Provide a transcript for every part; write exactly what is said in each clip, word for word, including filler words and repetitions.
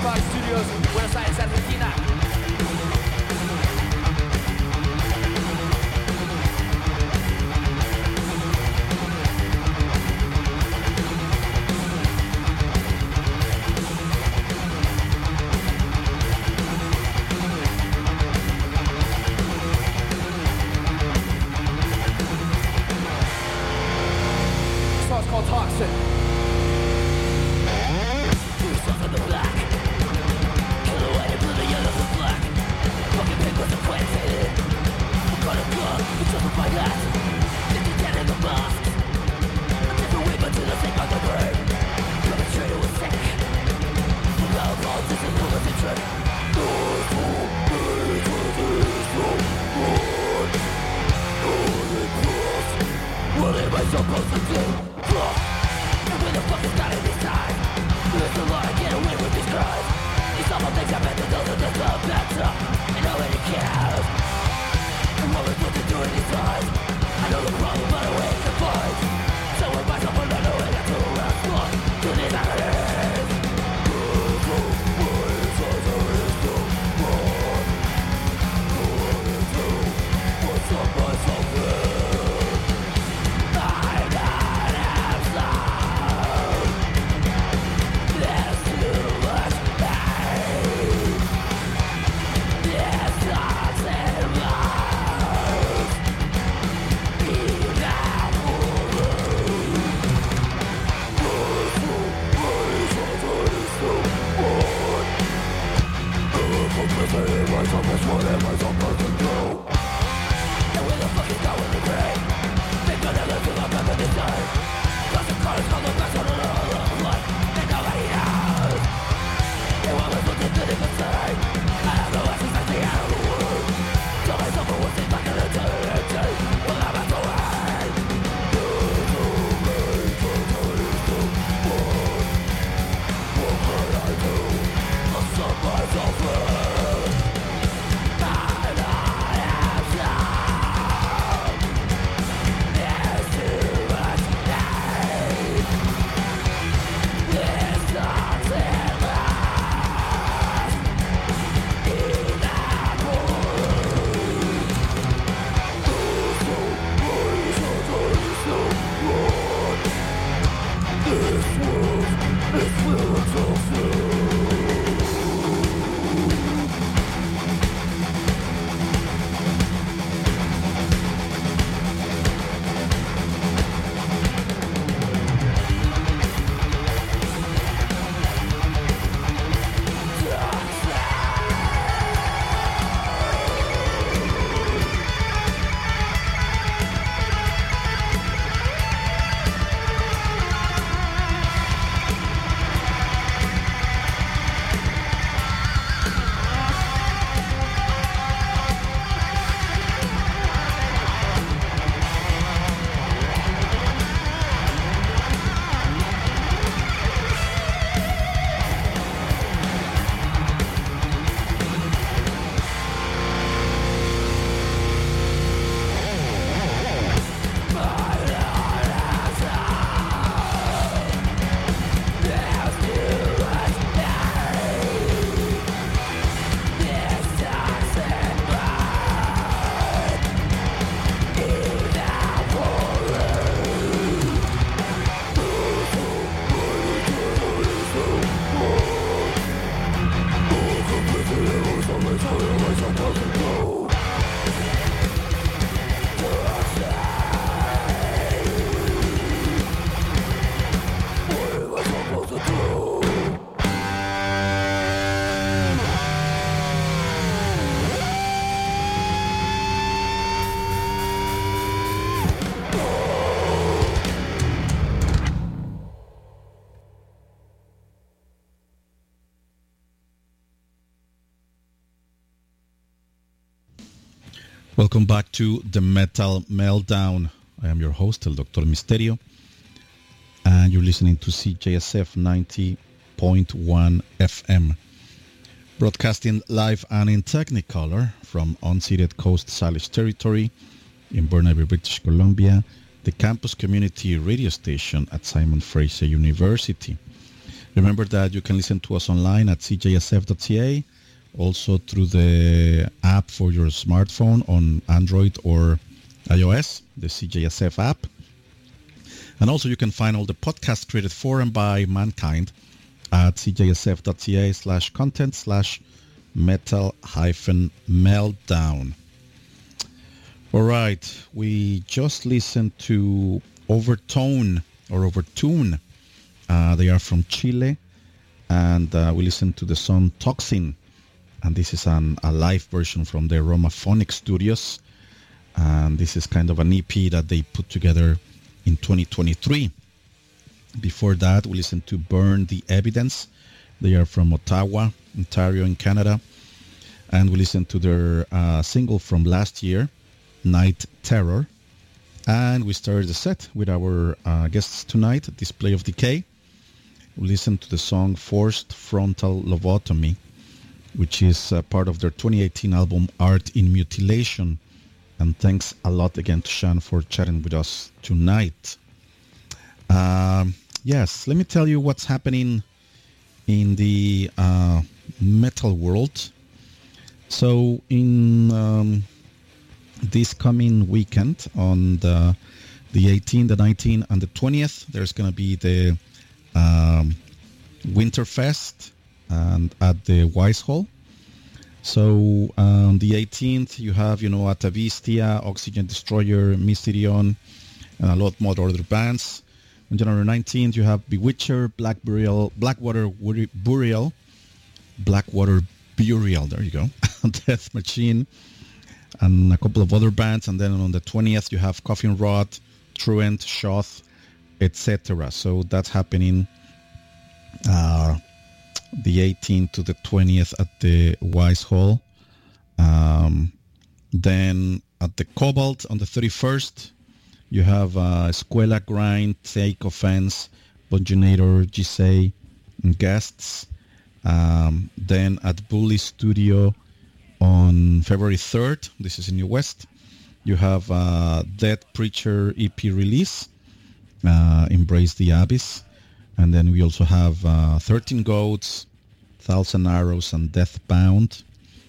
Spotify Studios, Buenos Aires, Argentina. This song's called Toxic. What am I supposed to do? And where the fuck is God in this time? There's a lot I get away with these crimes. These awful things happen to those that deserve better. And nobody cares. And what we're supposed to do in these times? I know the problem, but I wait to find. So with myself, I'm not knowing how to respond to these agonies. What's up myself in? What am I supposed to do? And where the fuck is going with me? Think I never feel like I'm gonna die. Lots of cars on the back of another life, and nobody knows. And what am I supposed to do if I say? I have no answers at the end of the world. Tell myself I won't think back in eternity. Well, I'm at the way. You do me, you do me, what? What can I do? I'll stop myself in. Welcome back to the Metal Meltdown. I am your host, El Doctor Misterio, and you're listening to C J S F ninety point one F M, broadcasting live and in Technicolor from unceded Coast Salish territory in Burnaby, British Columbia, the campus community radio station at Simon Fraser University. Remember that you can listen to us online at c j s f dot c a, also through the app for your smartphone on Android or iOS, the C J S F app. And also you can find all the podcasts created for and by mankind at c j s f dot c a slash content slash metal hyphen meltdown. All right, we just listened to Overtone or Overtune. Uh, they are from Chile, and uh, we listened to the song Toxin, and this is an, a live version from the Romaphonic Studios, and this is kind of an E P that they put together in twenty twenty-three. Before that, we listened to Burn the Evidence. They are from Ottawa, Ontario in Canada, and we listened to their uh, single from last year, Night Terror. And we started the set with our uh, guests tonight, Display of Decay. We listened to the song Forced Frontal Lobotomy, which is uh, part of their twenty eighteen album Art in Mutilation. And thanks a lot again to Sean for chatting with us tonight. Um, yes, let me tell you what's happening in the uh, metal world. So in um, this coming weekend on the, the eighteenth, the nineteenth, and the twentieth, there's going to be the um, Winterfest and at the Wise Hall. So on um, the eighteenth, you have, you know, Atavistia, Oxygen Destroyer, Mysterion, and a lot more other bands. On January nineteenth, you have Bewitcher, Black Burial, Blackwater Burial, Blackwater Burial, there you go, Death Machine, and a couple of other bands. And then on the twentieth, you have Coffin Rod, Truant, Shoth, et cetera. So that's happening uh, the eighteenth to the twentieth at the Wise Hall. Um, then at the Cobalt on the thirty-first, you have uh, Escuela Grind, Take Offense, Bonjonator, Gisei, and guests. Um, then at Bully Studio on February third, this is in New West, you have uh, Dead Preacher E P release, uh, Embrace the Abyss. And then we also have uh, thirteen Goats, Thousand Arrows, and Deathbound.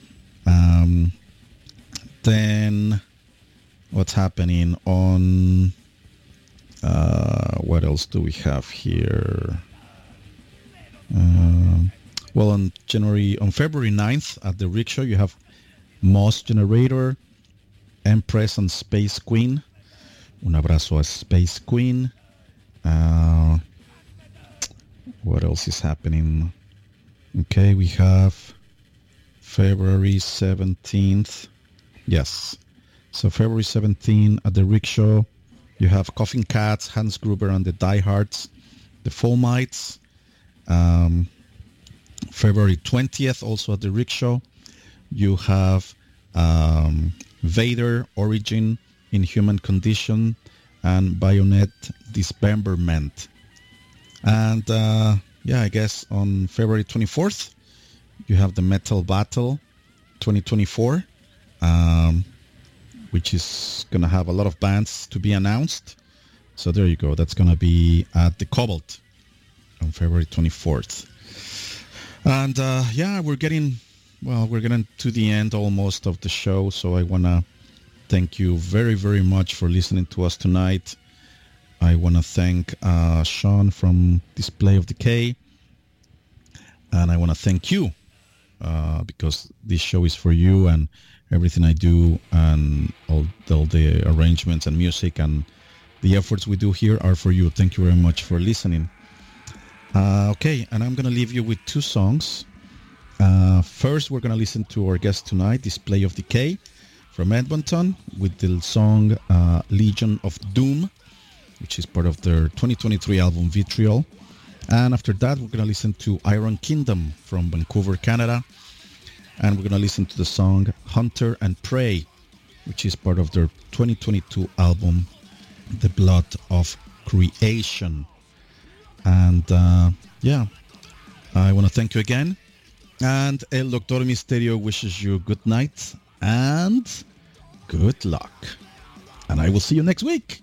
Um, then what's happening on, uh, what else do we have here? Uh, well, on January, on February ninth at the Rickshaw, you have Moss Generator, Empress and Space Queen. Un abrazo a Space Queen. Uh, what else is happening? Okay, we have February seventeenth. Yes. So February seventeenth at the Rickshaw, you have Coffin Cats, Hans Gruber and the Diehards, the Fomites. Um, February twentieth, also at the Rickshaw, you have um, Vader, Origin, Inhuman Condition, and Bayonet Dismemberment. And uh, yeah, I guess on February twenty-fourth, you have the Metal Battle twenty twenty-four, um, which is going to have a lot of bands to be announced. So there you go. That's going to be at the Cobalt on February twenty-fourth. And uh, yeah, we're getting, well, we're getting to the end almost of the show. So I want to thank you very, very much for listening to us tonight. I want to thank uh, Sean from Display of Decay. And I want to thank you uh, because this show is for you, and everything I do and all, all the arrangements and music and the efforts we do here are for you. Thank you very much for listening. Uh, okay, and I'm going to leave you with two songs. Uh, first, we're going to listen to our guest tonight, Display of Decay from Edmonton, with the song uh, Legion of Doom, which is part of their twenty twenty-three album Vitriol. And after that, we're going to listen to Iron Kingdom from Vancouver, Canada. And we're going to listen to the song Hunter and Prey, which is part of their twenty twenty-two album The Blood of Creation. And uh, yeah, I want to thank you again. And El Doctor Misterio wishes you good night and good luck. And I will see you next week.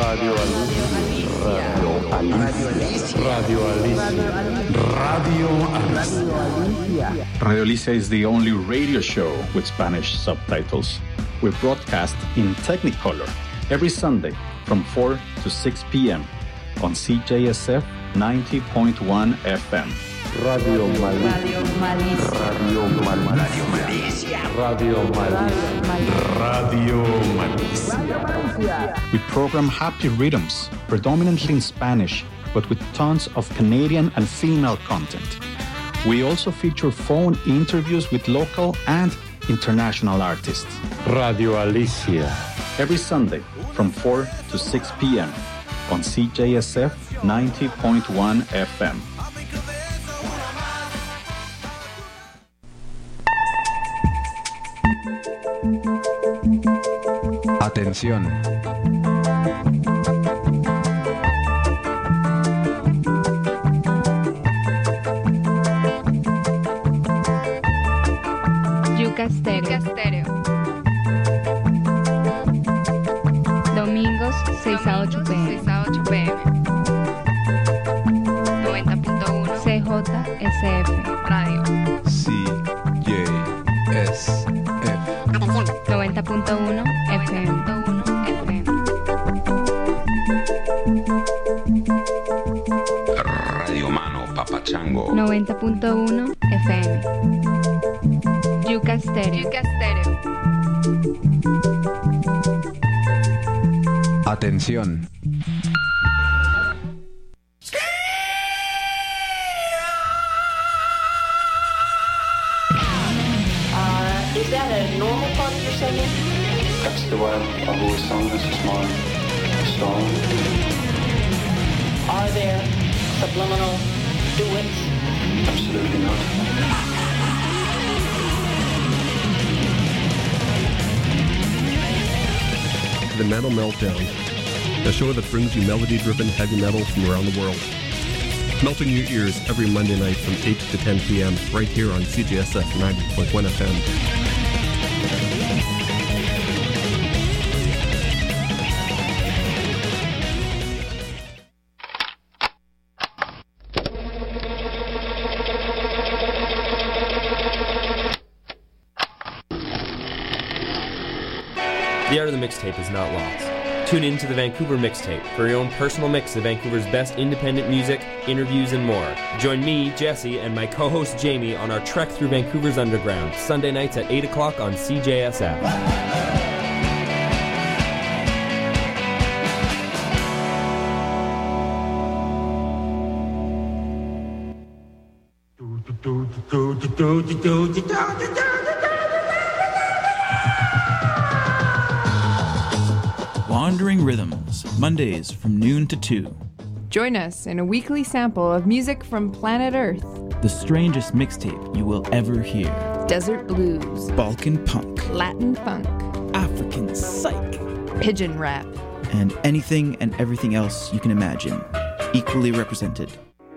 Radio Alicia. Radio Alicia. Radio Alicia. Radio Alicia. Radio Alicia is the only radio show with Spanish subtitles. We broadcast in Technicolor every Sunday from four to six p.m. on C J S F ninety point one F M. Radio Malicia. Radio Malicia. Radio Malicia. Radio Malicia. We program happy rhythms, predominantly in Spanish, but with tons of Canadian and female content. We also feature phone interviews with local and international artists. Radio Alicia. Every Sunday from four to six p.m. on C J S F ninety point one F M. Atención. Yuca Stereo. Domingos seis a ocho p.m. noventa punto uno C J S F Radio. C J S F. noventa punto uno F M. Radio Mano Papachango. noventa punto uno F M. Yuca Stereo. Atención. Is that a normal part of your singing? That's the way I've always sung. This is my style. Are there subliminal duets? Absolutely not. The Metal Meltdown, a show that brings you melody-driven heavy metal from around the world. Melting your ears every Monday night from eight to ten p.m. right here on C J S F ninety point one F M. The art of the mixtape is not lost. Tune in to the Vancouver Mixtape for your own personal mix of Vancouver's best independent music, interviews, and more. Join me, Jesse, and my co-host Jamie on our trek through Vancouver's underground, Sunday nights at eight o'clock on C J S F. Wandering Rhythms, Mondays from noon to two. Join us in a weekly sample of music from planet Earth. The strangest mixtape you will ever hear. Desert blues, Balkan punk, Latin funk, African psych, pigeon rap, and anything and everything else you can imagine, equally represented.